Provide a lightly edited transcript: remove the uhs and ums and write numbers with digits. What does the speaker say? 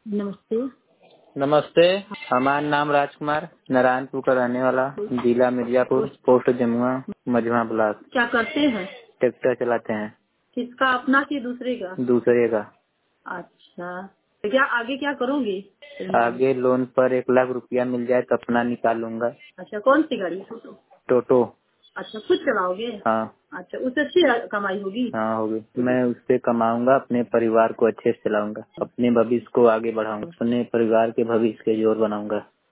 नमस्ते। नमस्ते। हमारा नाम राजकुमार, नारायणपुर का रहने वाला, जिला मिर्जापुर, पोस्ट जमुआ, मझवा ब्लॉक। क्या करते हैं? ट्रैक्टर चलाते हैं। किसका, अपना कि दूसरे का? दूसरे का। अच्छा, तो क्या आगे क्या करोगे? आगे लोन पर 1 लाख रुपया मिल जाए तो अपना निकालूंगा। अच्छा, कौन सी गाड़ी? टोटो। अच्छा, खुद चलाओगे? हाँ। अच्छा, उससे अच्छी कमाई होगी? हाँ होगी। मैं उससे कमाऊंगा, अपने परिवार को अच्छे से चलाऊंगा, अपने भविष्य को आगे बढ़ाऊंगा, अपने परिवार के भविष्य के जोर बनाऊंगा।